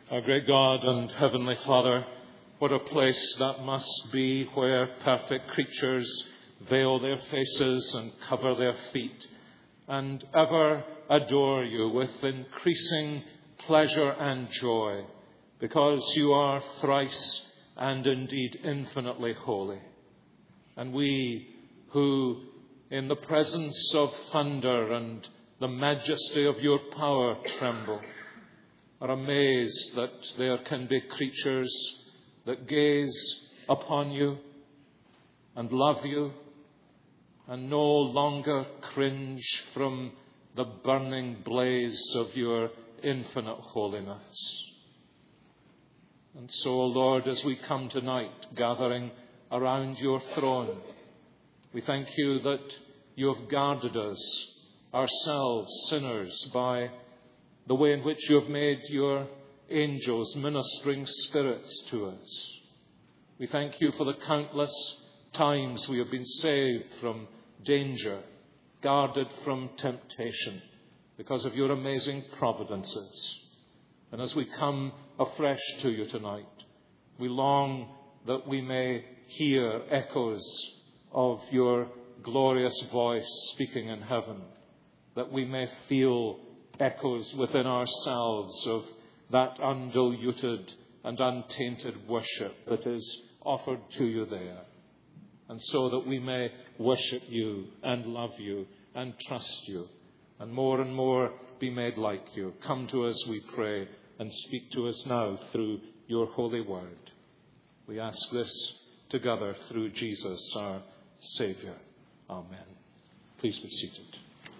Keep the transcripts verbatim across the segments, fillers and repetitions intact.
Our great God and Heavenly Father, what a place that must be where perfect creatures veil their faces and cover their feet and ever adore you with increasing pleasure and joy, because you are thrice and indeed infinitely holy. And we who, in the presence of thunder and the majesty of your power, tremble, are amazed that there can be creatures that gaze upon you and love you and no longer cringe from the burning blaze of your infinite holiness. And so, Lord, as we come tonight gathering around your throne, we thank you that you have guarded us, ourselves, sinners, by the way in which you have made your angels ministering spirits to us. We thank you for the countless times we have been saved from danger, guarded from temptation, because of your amazing providences. And as we come afresh to you tonight, we long that we may hear echoes of your glorious voice speaking in heaven, that we may feel echoes within ourselves of that undiluted and untainted worship that is offered to you there. And so that we may worship you and love you and trust you and more and more be made like you. Come to us, we pray, and speak to us now through your holy word. We ask this together through Jesus, our Saviour. Amen. Please be seated.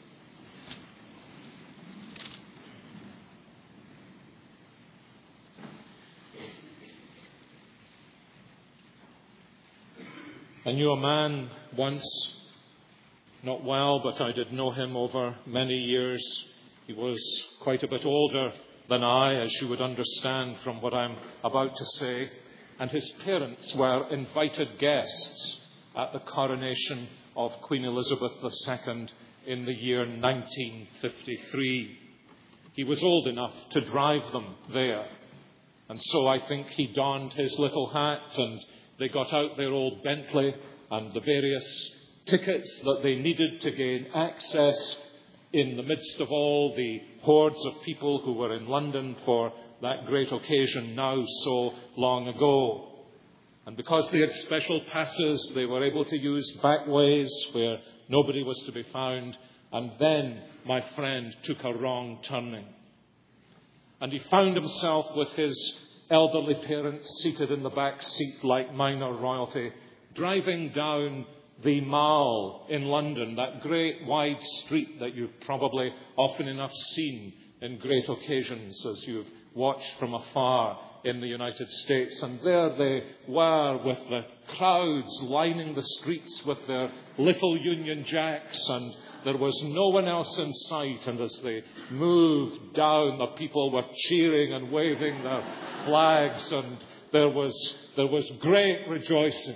I knew a man once, not well, but I did know him over many years. He was quite a bit older than I, as you would understand from what I'm about to say. And his parents were invited guests at the coronation of Queen Elizabeth the Second in the year nineteen fifty-three. He was old enough to drive them there. And so I think he donned his little hat and they got out their old Bentley and the various tickets that they needed to gain access in the midst of all the hordes of people who were in London for that great occasion now so long ago. And because they had special passes, they were able to use back ways where nobody was to be found. And then my friend took a wrong turning. And he found himself with his elderly parents seated in the back seat like minor royalty, driving down the Mall in London, that great wide street that you've probably often enough seen in great occasions as you've watched from afar in the United States. And there they were with the crowds lining the streets with their little Union Jacks, and there was no one else in sight. And as they moved down, the people were cheering and waving their flags, and there was, there was great rejoicing.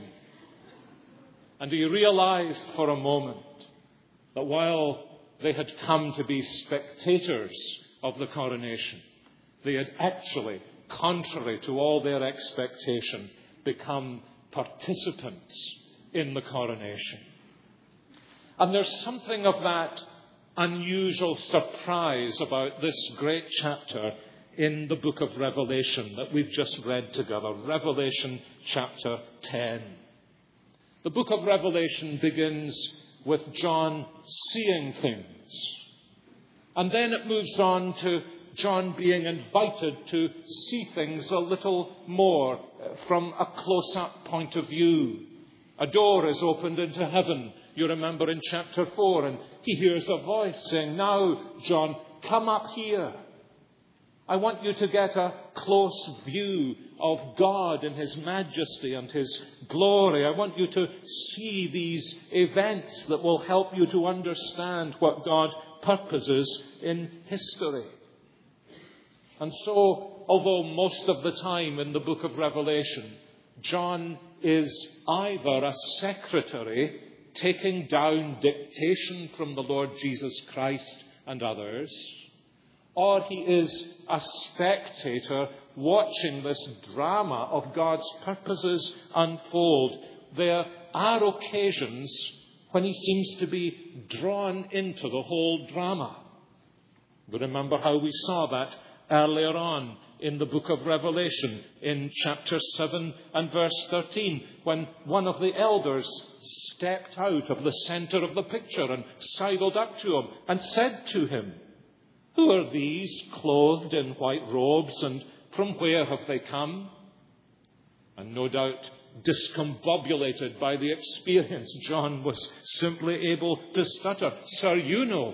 And he realized for a moment that while they had come to be spectators of the coronation, they had actually, contrary to all their expectation, become participants in the coronation. And there's something of that unusual surprise about this great chapter in the book of Revelation that we've just read together. Revelation chapter ten. The book of Revelation begins with John seeing things. And then it moves on to John being invited to see things a little more from a close-up point of view. A door is opened into heaven, you remember in chapter four, and he hears a voice saying, "Now, John, come up here. I want you to get a close view of God in his majesty and his glory. I want you to see these events that will help you to understand what God purposes in history." And so, although most of the time in the book of Revelation, John is either a secretary taking down dictation from the Lord Jesus Christ and others, or he is a spectator watching this drama of God's purposes unfold. There are occasions when he seems to be drawn into the whole drama. We remember how we saw that earlier on in the book of Revelation, in chapter seven and verse thirteen, when one of the elders stepped out of the center of the picture and sidled up to him and said to him, "Who are these clothed in white robes, and from where have they come?" And no doubt, discombobulated by the experience, John was simply able to stutter, "Sir, you know.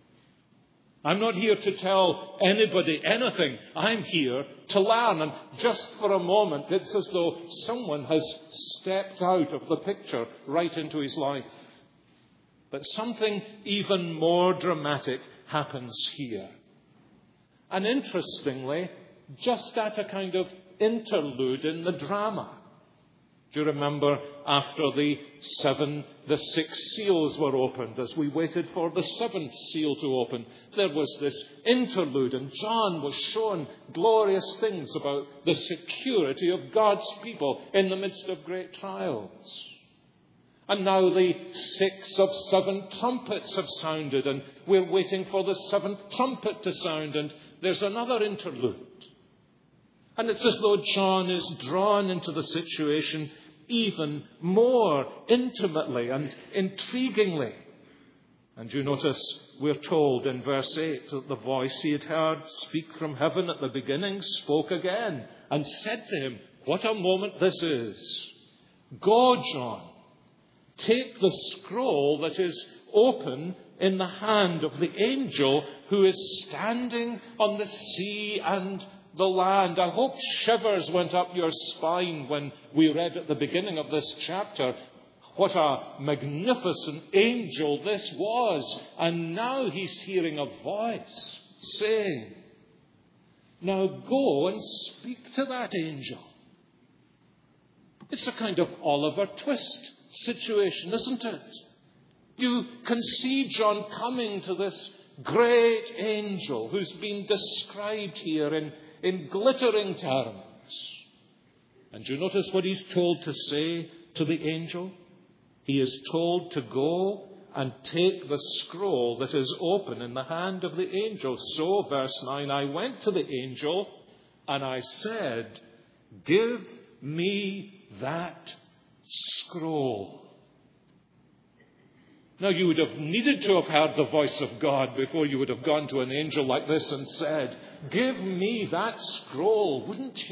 I'm not here to tell anybody anything. I'm here to learn." And just for a moment, it's as though someone has stepped out of the picture right into his life. But something even more dramatic happens here. And interestingly, just at a kind of interlude in the drama. Do you remember after the seven, the six seals were opened, as we waited for the seventh seal to open, there was this interlude, and John was shown glorious things about the security of God's people in the midst of great trials. And now the six of seven trumpets have sounded, and we're waiting for the seventh trumpet to sound, and there's another interlude. And it's as though John is drawn into the situation even more intimately and intriguingly. And you notice we're told in verse eight that the voice he had heard speak from heaven at the beginning spoke again and said to him, "What a moment this is. Go, John, take the scroll that is open in the hand of the angel who is standing on the sea and the land." I hope shivers went up your spine when we read at the beginning of this chapter what a magnificent angel this was. And now he's hearing a voice saying, "Now go and speak to that angel." It's a kind of Oliver Twist situation, isn't it? You can see John coming to this great angel who's been described here in, in glittering terms. And you notice what he's told to say to the angel? He is told to go and take the scroll that is open in the hand of the angel. So, verse nine, I went to the angel and I said, "Give me that scroll." Now, you would have needed to have heard the voice of God before you would have gone to an angel like this and said, "Give me that scroll," wouldn't you?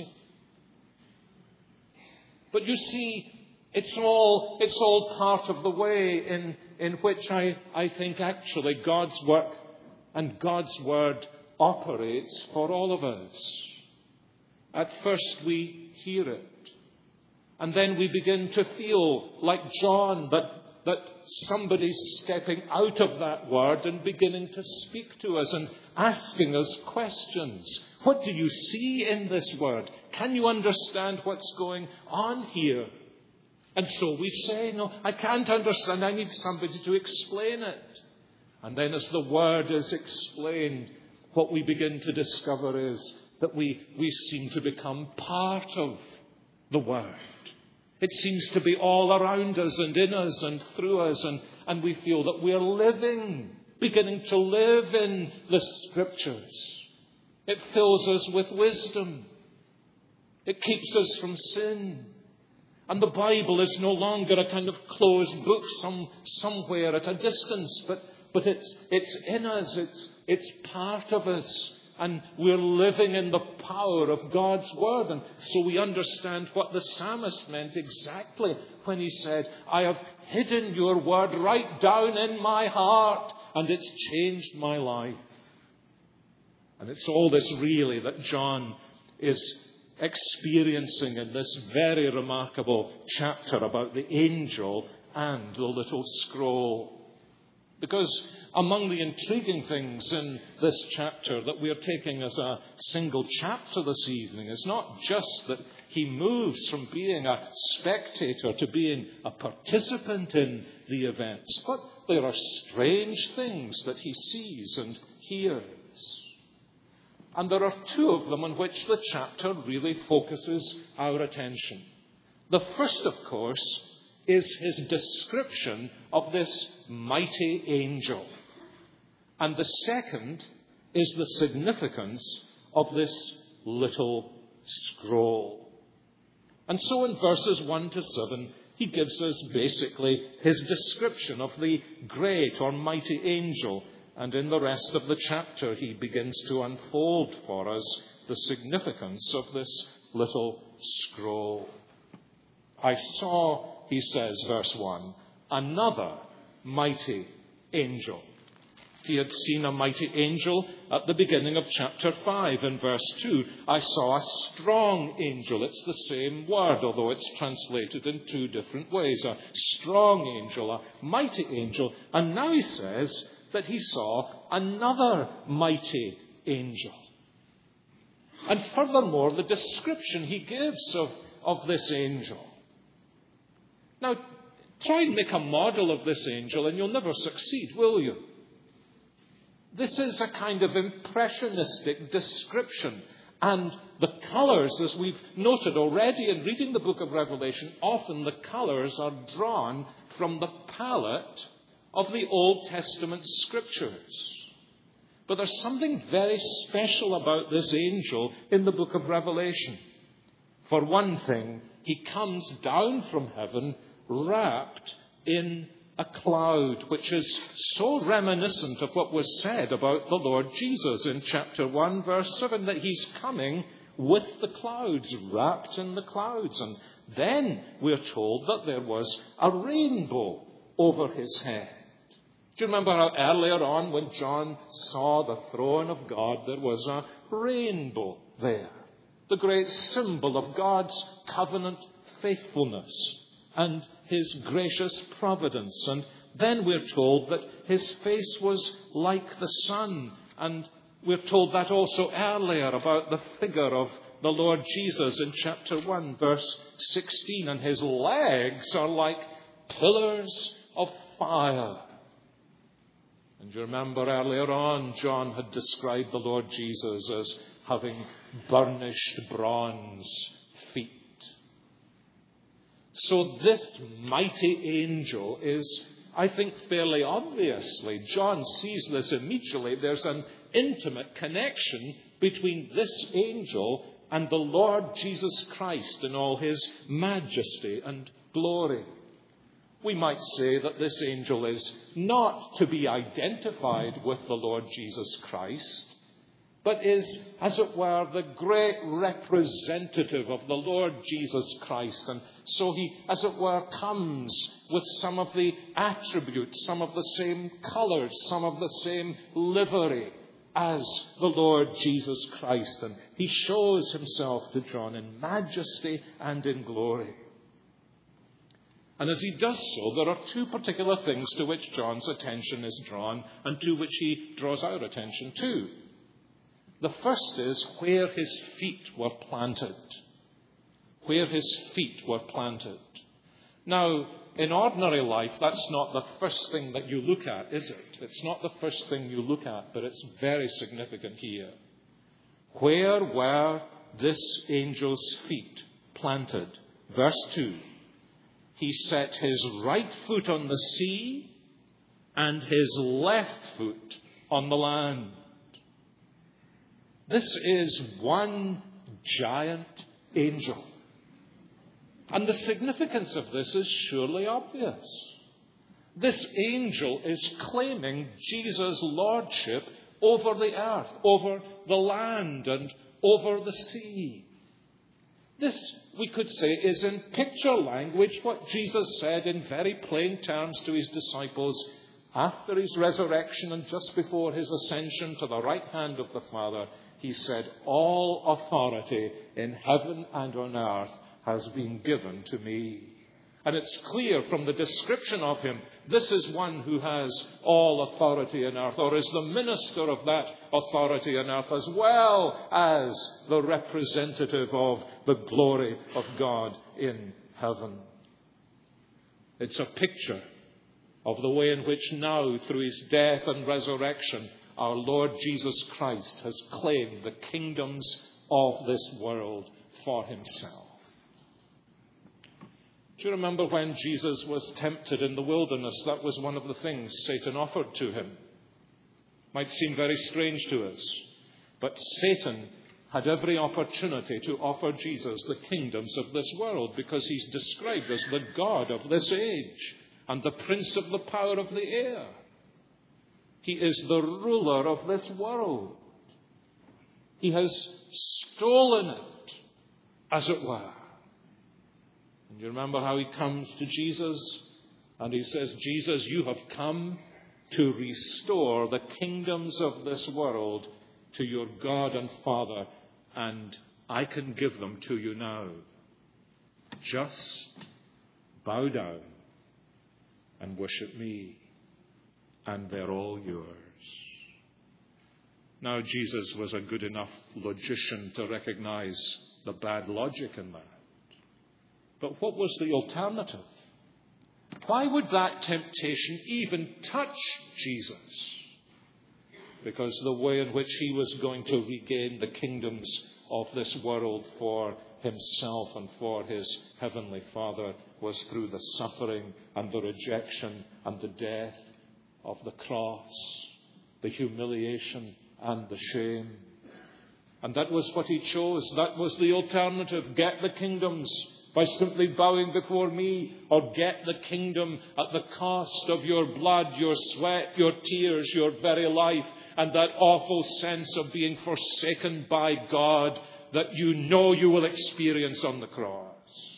But you see, it's all, it's all part of the way in, in which I, I think actually God's work and God's word operates for all of us. At first we hear it, and then we begin to feel like John that that somebody's stepping out of that word and beginning to speak to us and asking us questions. What do you see in this word? Can you understand what's going on here? And so we say, "No, I can't understand. I need somebody to explain it." And then as the word is explained, what we begin to discover is that we, we seem to become part of the word. It seems to be all around us and in us and through us, and, and we feel that we're living, beginning to live in the Scriptures. It fills us with wisdom. It keeps us from sin. And the Bible is no longer a kind of closed book some, somewhere at a distance, but, but it's, it's in us, it's, it's part of us. And we're living in the power of God's word. And so we understand what the psalmist meant exactly when he said, "I have hidden your word right down in my heart, and it's changed my life." And it's all this really that John is experiencing in this very remarkable chapter about the angel and the little scroll. Because among the intriguing things in this chapter that we are taking as a single chapter this evening is not just that he moves from being a spectator to being a participant in the events, but there are strange things that he sees and hears. And there are two of them on which the chapter really focuses our attention. The first, of course, is his description of this mighty angel. And the second is the significance of this little scroll. And so in verses one to seven, he gives us basically his description of the great or mighty angel. And in the rest of the chapter, he begins to unfold for us the significance of this little scroll. I saw, he says, verse one, another mighty angel. He had seen a mighty angel at the beginning of chapter five. In verse two, I saw a strong angel. It's the same word, although it's translated in two different ways. A strong angel, a mighty angel. And now he says that he saw another mighty angel. And furthermore, the description he gives of, of this angel. Now, try and make a model of this angel and you'll never succeed, will you? This is a kind of impressionistic description. And the colours, as we've noted already in reading the book of Revelation, often the colours are drawn from the palette of the Old Testament scriptures. But there's something very special about this angel in the book of Revelation. For one thing, he comes down from heaven wrapped in a cloud, which is so reminiscent of what was said about the Lord Jesus in chapter one, verse seven, that he's coming with the clouds, wrapped in the clouds. And then we're told that there was a rainbow over his head. Do you remember how earlier on when John saw the throne of God, there was a rainbow there, the great symbol of God's covenant faithfulness and his gracious providence. And then we're told that his face was like the sun. And we're told that also earlier about the figure of the Lord Jesus in chapter one, verse sixteen. And his legs are like pillars of fire. And you remember earlier on, John had described the Lord Jesus as having burnished bronze feet. So this mighty angel is, I think, fairly obviously, John sees this immediately. There's an intimate connection between this angel and the Lord Jesus Christ in all his majesty and glory. We might say that this angel is not to be identified with the Lord Jesus Christ, but is, as it were, the great representative of the Lord Jesus Christ. And so he, as it were, comes with some of the attributes, some of the same colours, some of the same livery as the Lord Jesus Christ. And he shows himself to John in majesty and in glory. And as he does so, there are two particular things to which John's attention is drawn and to which he draws our attention too. The first is where his feet were planted. Where his feet were planted. Now, in ordinary life, that's not the first thing that you look at, is it? It's not the first thing you look at, but it's very significant here. Where were this angel's feet planted? Verse two. He set his right foot on the sea and his left foot on the land. This is one giant angel. And the significance of this is surely obvious. This angel is claiming Jesus' lordship over the earth, over the land, and over the sea. This, we could say, is in picture language what Jesus said in very plain terms to his disciples after his resurrection and just before his ascension to the right hand of the Father. He said, "All authority in heaven and on earth has been given to me." And it's clear from the description of him, this is one who has all authority on earth, or is the minister of that authority on earth, as well as the representative of the glory of God in heaven. It's a picture of the way in which now, through his death and resurrection, our Lord Jesus Christ has claimed the kingdoms of this world for himself. Do you remember when Jesus was tempted in the wilderness? That was one of the things Satan offered to him. Might seem very strange to us, but Satan had every opportunity to offer Jesus the kingdoms of this world, because he's described as the God of this age and the prince of the power of the air. He is the ruler of this world. He has stolen it, as it were. And you remember how he comes to Jesus and he says, Jesus, you have come to restore the kingdoms of this world to your God and Father, and I can give them to you now. Just bow down and worship me, and they're all yours. Now, Jesus was a good enough logician to recognize the bad logic in that. But what was the alternative? Why would that temptation even touch Jesus? Because the way in which he was going to regain the kingdoms of this world for himself and for his heavenly Father was through the suffering and the rejection and the death of the cross, the humiliation and the shame. And that was what he chose. That was the alternative. Get the kingdoms by simply bowing before me, or get the kingdom at the cost of your blood, your sweat, your tears, your very life, and that awful sense of being forsaken by God that you know you will experience on the cross.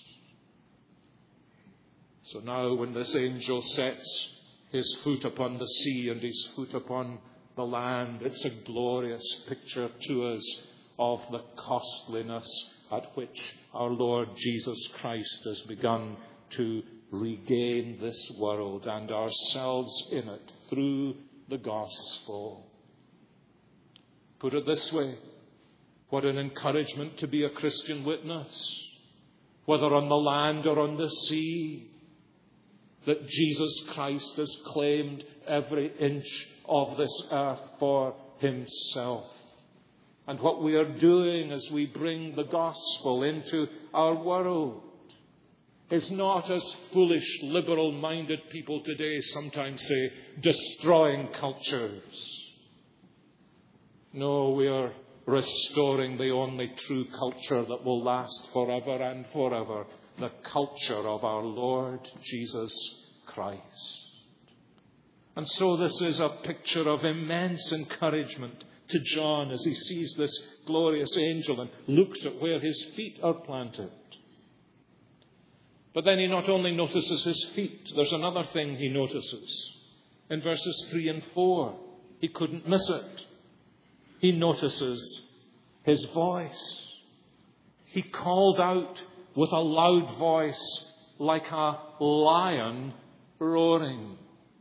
So now when this angel sets his foot upon the sea and his foot upon the land, it's a glorious picture to us of the costliness at which our Lord Jesus Christ has begun to regain this world and ourselves in it through the gospel. Put it this way, what an encouragement to be a Christian witness, whether on the land or on the sea, that Jesus Christ has claimed every inch of this earth for himself. And what we are doing as we bring the gospel into our world is not, as foolish, liberal-minded people today sometimes say, destroying cultures. No, we are restoring the only true culture that will last forever and forever, the culture of our Lord Jesus Christ. And so this is a picture of immense encouragement to John as he sees this glorious angel and looks at where his feet are planted. But then he not only notices his feet, there's another thing he notices. In verses three and four, he couldn't miss it. He notices his voice. He called out with a loud voice like a lion roaring.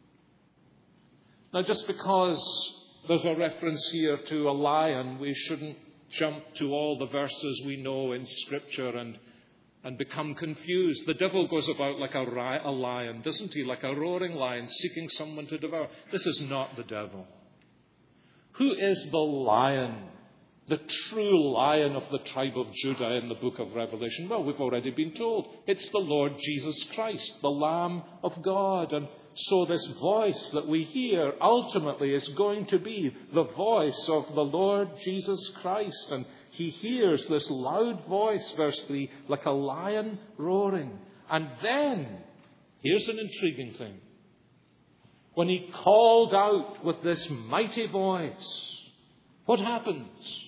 Now, just because there's a reference here to a lion, we shouldn't jump to all the verses we know in Scripture and, and become confused. The devil goes about like a, ri- a lion, doesn't he? Like a roaring lion seeking someone to devour. This is not the devil. Who is the lion? The true Lion of the tribe of Judah in the book of Revelation? Well, we've already been told. It's the Lord Jesus Christ, the Lamb of God. And so this voice that we hear ultimately is going to be the voice of the Lord Jesus Christ. And he hears this loud voice, verse three, like a lion roaring. And then, here's an intriguing thing. When he called out with this mighty voice, what happens?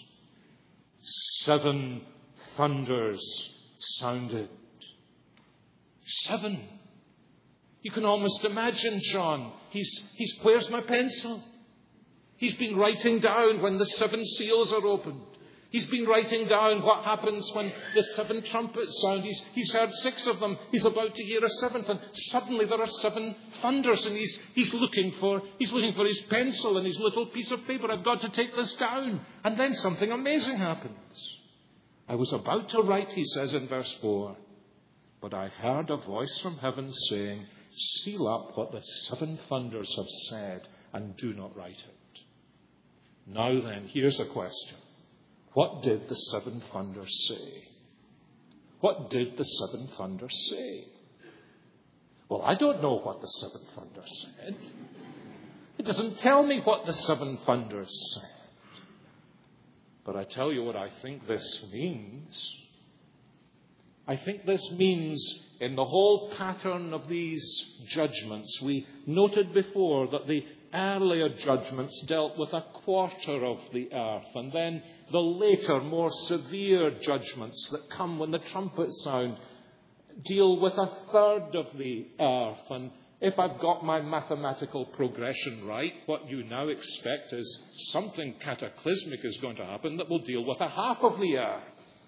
Seven thunders sounded. Seven. You can almost imagine John. He's, he's, where's my pencil? He's been writing down when the seven seals are opened. He's been writing down what happens when the seven trumpets sound. He's, he's heard six of them. He's about to hear a seventh. And suddenly there are seven thunders. And he's, he's, looking for, he's looking for his pencil and his little piece of paper. I've got to take this down. And then something amazing happens. I was about to write, he says in verse four, but I heard a voice from heaven saying, seal up what the seven thunders have said and do not write it. Now then, here's a question. What did the seven thunders say? What did the seven thunders say? Well, I don't know what the seven thunders said. It doesn't tell me what the seven thunders said. But I tell you what I think this means. I think this means in the whole pattern of these judgments, we noted before that the earlier judgments dealt with a quarter of the earth, and then the later, more severe judgments that come when the trumpet sound deal with a third of the earth. And if I've got my mathematical progression right, what you now expect is something cataclysmic is going to happen that will deal with a half of the earth.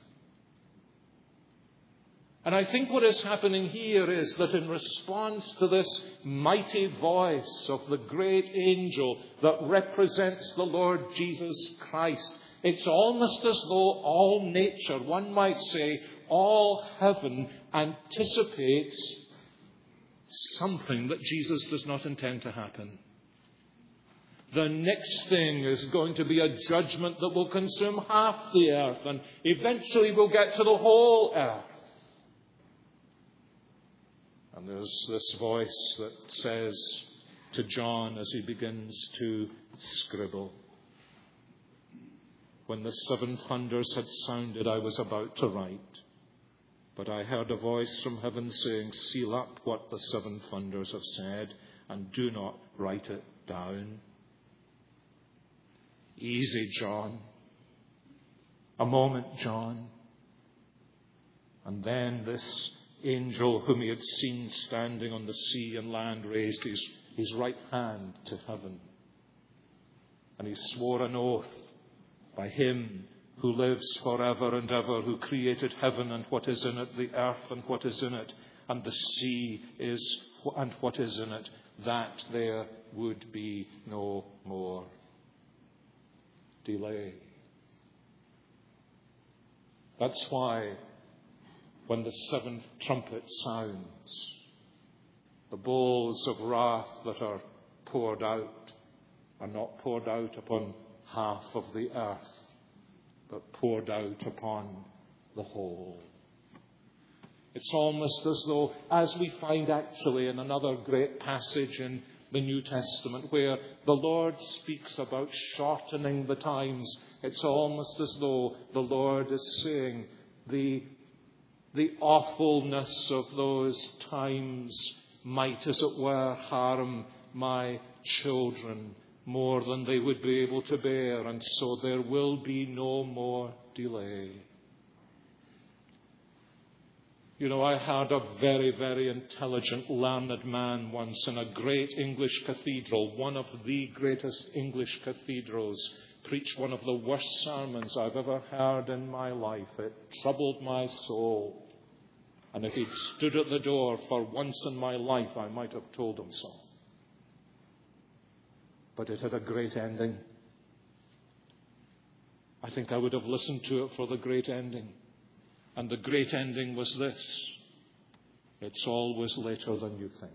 And I think what is happening here is that in response to this mighty voice of the great angel that represents the Lord Jesus Christ, it's almost as though all nature, one might say, all heaven anticipates something that Jesus does not intend to happen. The next thing is going to be a judgment that will consume half the earth, and eventually we'll get to the whole earth. And there's this voice that says to John as he begins to scribble, "When the seven thunders had sounded, I was about to write. But I heard a voice from heaven saying, 'Seal up what the seven thunders have said, and do not write it down.'" Easy, John. A moment, John. And then this angel whom he had seen standing on the sea and land raised his, his right hand to heaven. And he swore an oath by him who lives forever and ever, who created heaven and what is in it, the earth and what is in it, and the sea is and what is in it, that there would be no more delay. That's why when the seventh trumpet sounds, the bowls of wrath that are poured out are not poured out upon half of the earth, but poured out upon the whole. It's almost as though, as we find actually in another great passage in the New Testament, where the Lord speaks about shortening the times, it's almost as though the Lord is saying the, the awfulness of those times might, as it were, harm my children more than they would be able to bear, and so there will be no more delay. You know, I heard a very, very intelligent, learned man once in a great English cathedral, one of the greatest English cathedrals, preach one of the worst sermons I've ever heard in my life. It troubled my soul. And if he'd stood at the door for once in my life, I might have told him so. But it had a great ending. I think I would have listened to it for the great ending. And the great ending was this: it's always later than you think.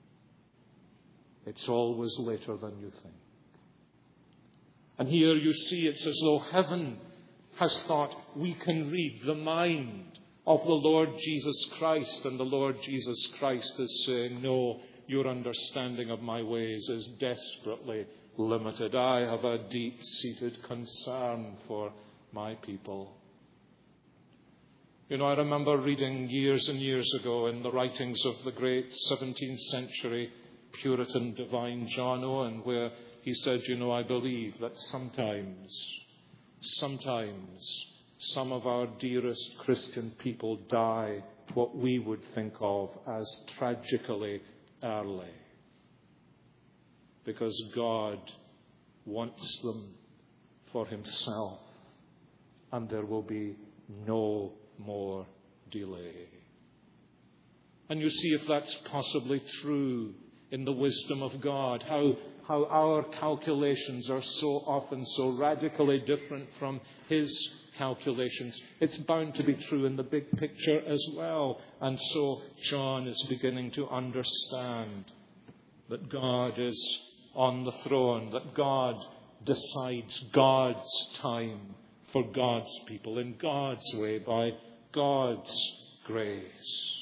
It's always later than you think. And here you see it's as though heaven has thought, we can read the mind of the Lord Jesus Christ, and the Lord Jesus Christ is saying, no, your understanding of my ways is desperately limited. I have a deep-seated concern for my people. You know, I remember reading years and years ago in the writings of the great seventeenth century Puritan divine John Owen, where he said, you know, I believe that sometimes, sometimes some of our dearest Christian people die what we would think of as tragically early, because God wants them for himself, and there will be no more delay. And you see, if that's possibly true in the wisdom of God, how, how our calculations are so often so radically different from his calculations. It's bound to be true in the big picture as well. And so John is beginning to understand that God is on the throne, that God decides God's time for God's people in God's way by God's grace.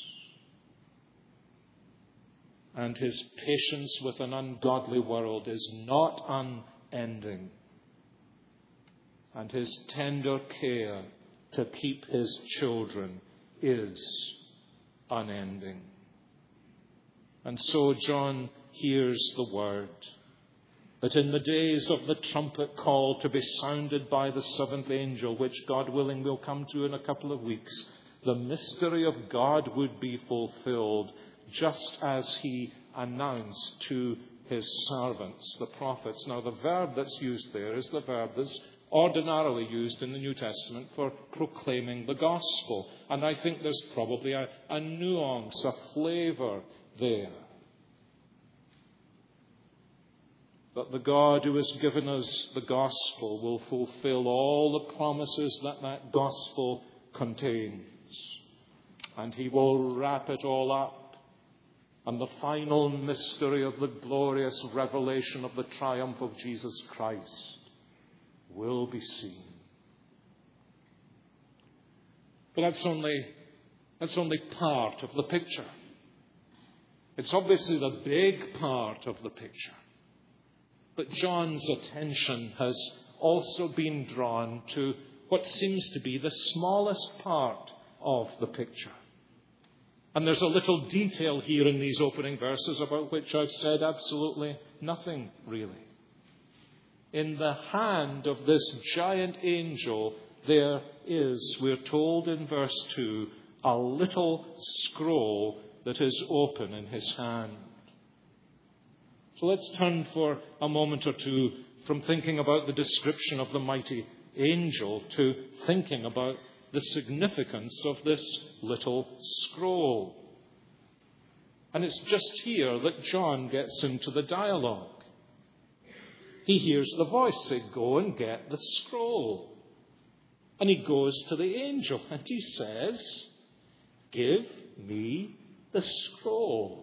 And his patience with an ungodly world is not unending. And his tender care to keep his children is unending. And so John hears the word that in the days of the trumpet call to be sounded by the seventh angel, which God willing we'll come to in a couple of weeks, the mystery of God would be fulfilled, just as he announced to his servants, the prophets. Now, the verb that's used there is the verb that's ordinarily used in the New Testament for proclaiming the gospel. And I think there's probably a, a nuance, a flavour there. That the God who has given us the gospel will fulfill all the promises that that gospel contains. And he will wrap it all up. And the final mystery of the glorious revelation of the triumph of Jesus Christ will be seen. But that's only, that's only part of the picture. It's obviously the big part of the picture. But John's attention has also been drawn to what seems to be the smallest part of the picture. And there's a little detail here in these opening verses about which I've said absolutely nothing, really. In the hand of this giant angel, there is, we're told in verse two, a little scroll that is open in his hand. So let's turn for a moment or two from thinking about the description of the mighty angel to thinking about the significance of this little scroll. And it's just here that John gets into the dialogue. He hears the voice say, "Go and get the scroll." And he goes to the angel and he says, "Give me the scroll."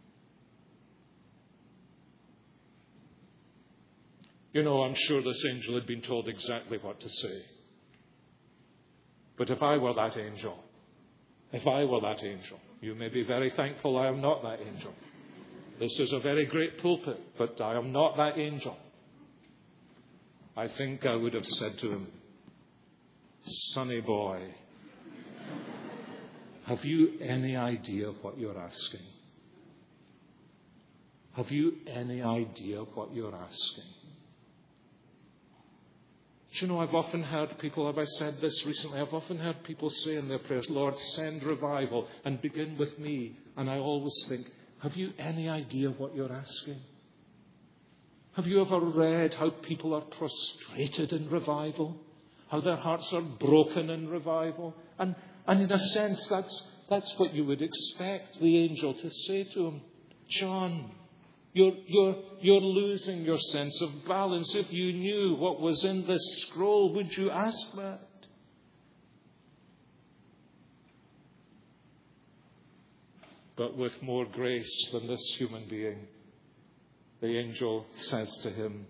You know, I'm sure this angel had been told exactly what to say. But if I were that angel, if I were that angel, you may be very thankful I am not that angel. This is a very great pulpit, but I am not that angel. I think I would have said to him, "Sonny boy, have you any idea what you're asking? Have you any idea what you're asking?" Do you know, I've often heard people, have I said this recently, I've often heard people say in their prayers, "Lord, send revival and begin with me." And I always think, have you any idea what you're asking? Have you ever read how people are prostrated in revival? How their hearts are broken in revival? And, and in a sense, that's, that's what you would expect the angel to say to him. "John, You're, you're, you're losing your sense of balance. If you knew what was in this scroll, would you ask that?" But with more grace than this human being, the angel says to him,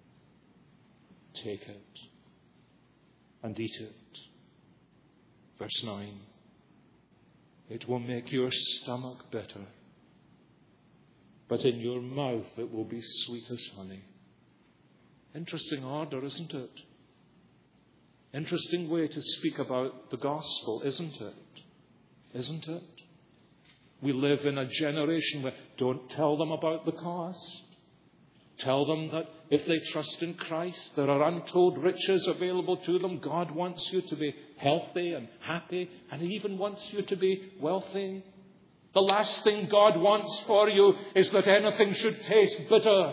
"Take it and eat it." Verse nine, "It will make your stomach bitter, but in your mouth it will be sweet as honey." Interesting order, isn't it? Interesting way to speak about the gospel, isn't it? Isn't it? We live in a generation where don't tell them about the cost. Tell them that if they trust in Christ, there are untold riches available to them. God wants you to be healthy and happy, and He even wants you to be wealthy. The last thing God wants for you is that anything should taste bitter.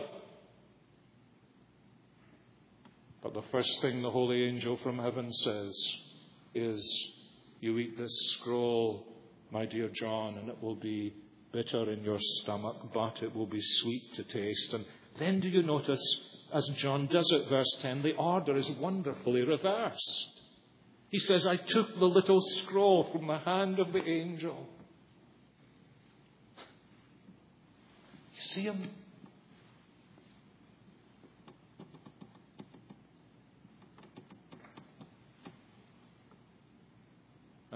But the first thing the holy angel from heaven says is, "You eat this scroll, my dear John, and it will be bitter in your stomach, but it will be sweet to taste." And then do you notice, as John does it, verse ten, the order is wonderfully reversed. He says, "I took the little scroll from the hand of the angel." You see him?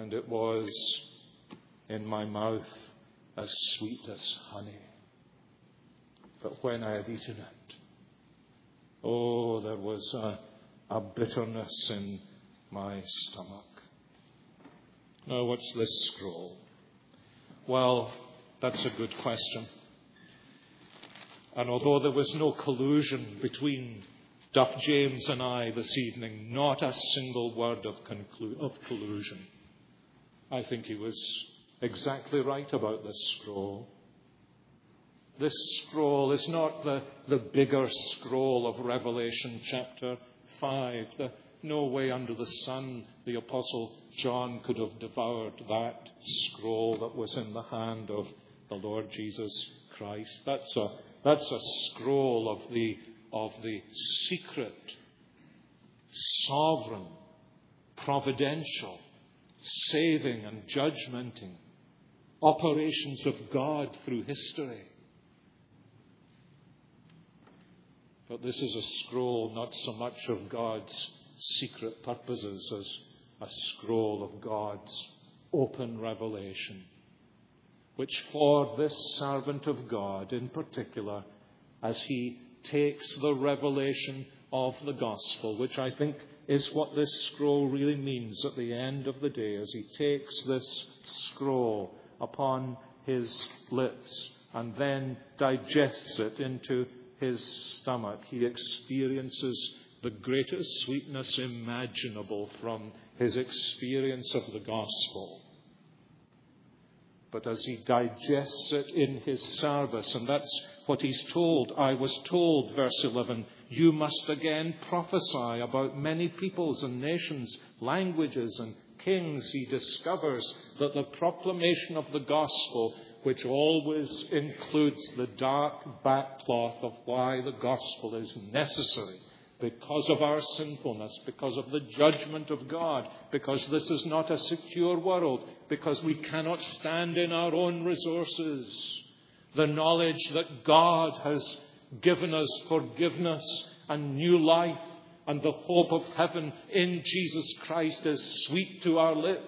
and it was in my mouth as sweet as honey. But when I had eaten it, oh, there was a, a bitterness in my stomach. Now, what's this scroll? Well, that's a good question. And although there was no collusion between Duff James and I this evening, not a single word of, conclu- of collusion, I think he was exactly right about this scroll. This scroll is not the, the bigger scroll of Revelation chapter five. The, no way under the sun the Apostle John could have devoured that scroll that was in the hand of the Lord Jesus Christ. That's a, that's a scroll of the, of the secret, sovereign, providential, saving and judgmenting operations of God through history. But this is a scroll not so much of God's secret purposes as a scroll of God's open revelation, which for this servant of God in particular, as he takes the revelation of the gospel, which I think is what this scroll really means at the end of the day, as he takes this scroll upon his lips and then digests it into his stomach, he experiences the greatest sweetness imaginable from his experience of the gospel. But as he digests it in his service, and that's what he's told. I was told, verse eleven, you must again prophesy about many peoples and nations, languages and kings. He discovers that the proclamation of the gospel, which always includes the dark backcloth of why the gospel is necessary, because of our sinfulness, because of the judgment of God, because this is not a secure world, because we cannot stand in our own resources. The knowledge that God has given us forgiveness and new life and the hope of heaven in Jesus Christ is sweet to our lips.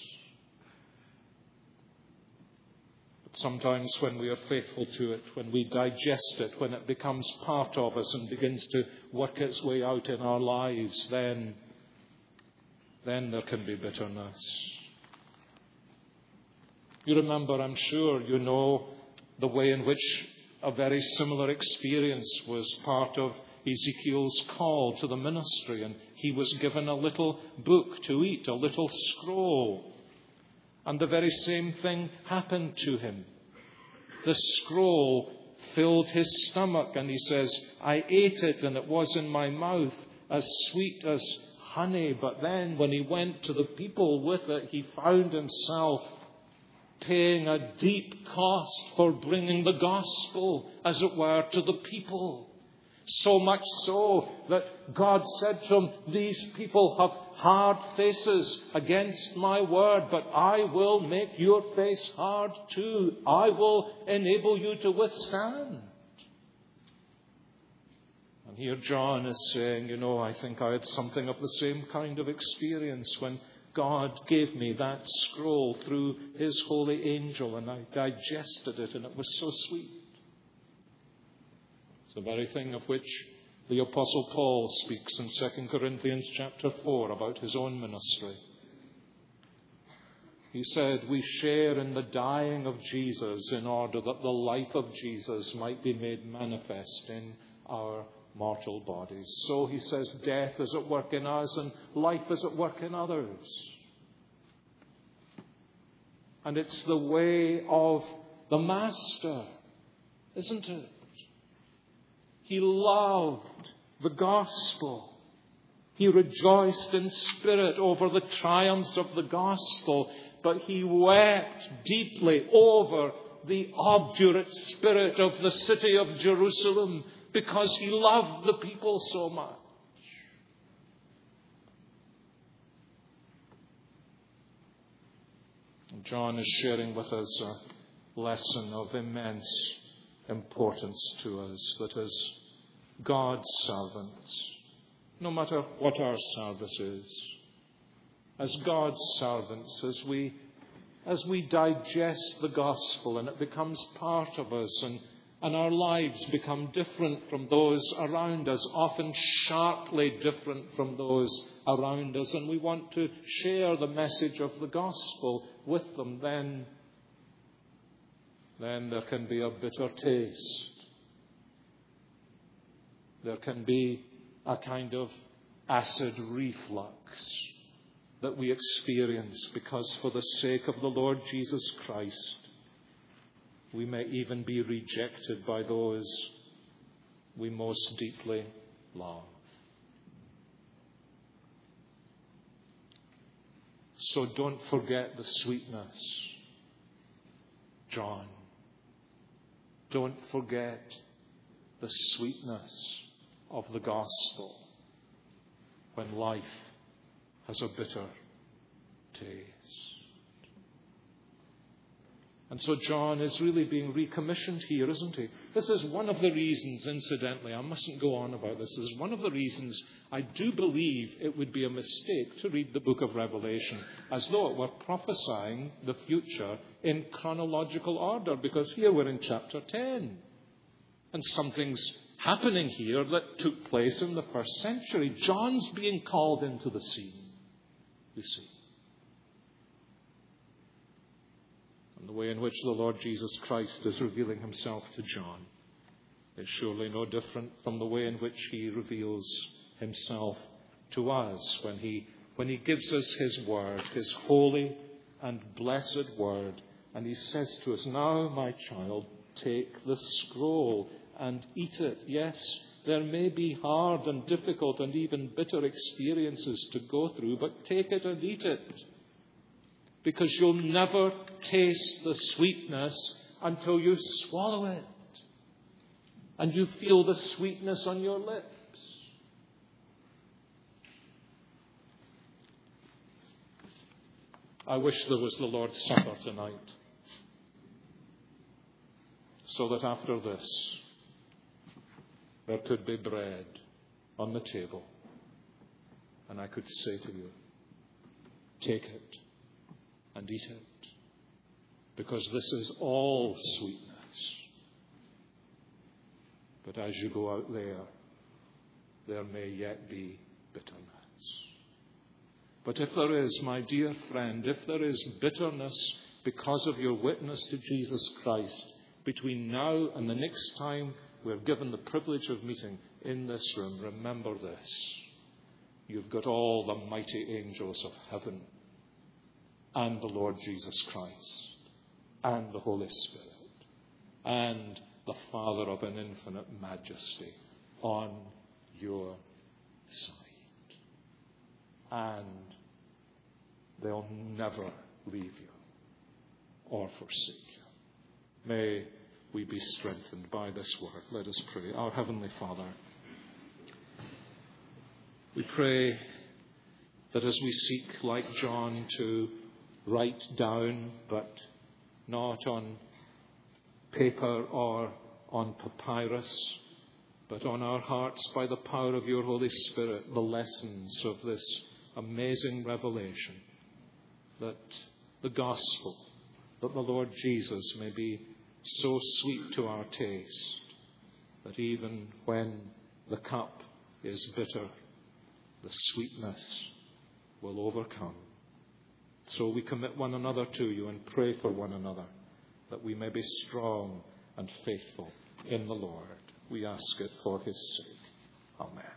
But sometimes when we are faithful to it, when we digest it, when it becomes part of us and begins to work its way out in our lives, then, then there can be bitterness. You remember, I'm sure you know, the way in which a very similar experience was part of Ezekiel's call to the ministry, and he was given a little book to eat, a little scroll. And the very same thing happened to him. The scroll filled his stomach, and he says, I ate it and it was in my mouth as sweet as honey. But then when he went to the people with it, he found himself paying a deep cost for bringing the gospel, as it were, to the people. So much so that God said to him, these people have hard faces against my word, but I will make your face hard too. I will enable you to withstand. And here John is saying, you know, I think I had something of the same kind of experience when God gave me that scroll through his holy angel, and I digested it, and it was so sweet. It's the very thing of which the Apostle Paul speaks in Second Corinthians chapter four about his own ministry. He said, we share in the dying of Jesus in order that the life of Jesus might be made manifest in our mortal bodies. So he says, death is at work in us and life is at work in others. And it's the way of the Master, isn't it? He loved the gospel. He rejoiced in spirit over the triumphs of the gospel, but he wept deeply over the obdurate spirit of the city of Jerusalem, because he loved the people so much. John is sharing with us a lesson of immense importance to us, that as God's servants, no matter what our service is, as God's servants, as we, as we digest the gospel and it becomes part of us, and, and our lives become different from those around us, often sharply different from those around us, and we want to share the message of the gospel with them, then, then there can be a bitter taste. There can be a kind of acid reflux that we experience because for the sake of the Lord Jesus Christ, we may even be rejected by those we most deeply love. So don't forget the sweetness, John. Don't forget the sweetness of the gospel when life has a bitter taste. And so John is really being recommissioned here, isn't he? This is one of the reasons, incidentally, I mustn't go on about this, this is one of the reasons I do believe it would be a mistake to read the book of Revelation as though it were prophesying the future in chronological order, because here we're in chapter ten. And something's happening here that took place in the first century. John's being called into the scene, you see. And the way in which the Lord Jesus Christ is revealing himself to John is surely no different from the way in which he reveals himself to us when he, when he gives us his word, his holy and blessed word. And he says to us, "Now, my child, take the scroll and eat it." Yes, there may be hard and difficult and even bitter experiences to go through, but take it and eat it. Because you'll never taste the sweetness until you swallow it. And you feel the sweetness on your lips. I wish there was the Lord's Supper tonight, so that after this, there could be bread on the table, and I could say to you, take it and eat it, because this is all sweetness. But as you go out there, there may yet be bitterness. But if there is, my dear friend, if there is bitterness because of your witness to Jesus Christ, between now and the next time we're given the privilege of meeting in this room, remember this. You've got all the mighty angels of heaven and the Lord Jesus Christ and the Holy Spirit and the Father of an infinite majesty on your side. And they'll never leave you or forsake you. May we be strengthened by this word. Let us pray. Our Heavenly Father, we pray that as we seek, like John, to write down, but not on paper or on papyrus, but on our hearts by the power of your Holy Spirit, the lessons of this amazing revelation, that the gospel, that the Lord Jesus may be so sweet to our taste, that even when the cup is bitter, the sweetness will overcome. So we commit one another to you and pray for one another, that we may be strong and faithful in the Lord. We ask it for his sake. Amen.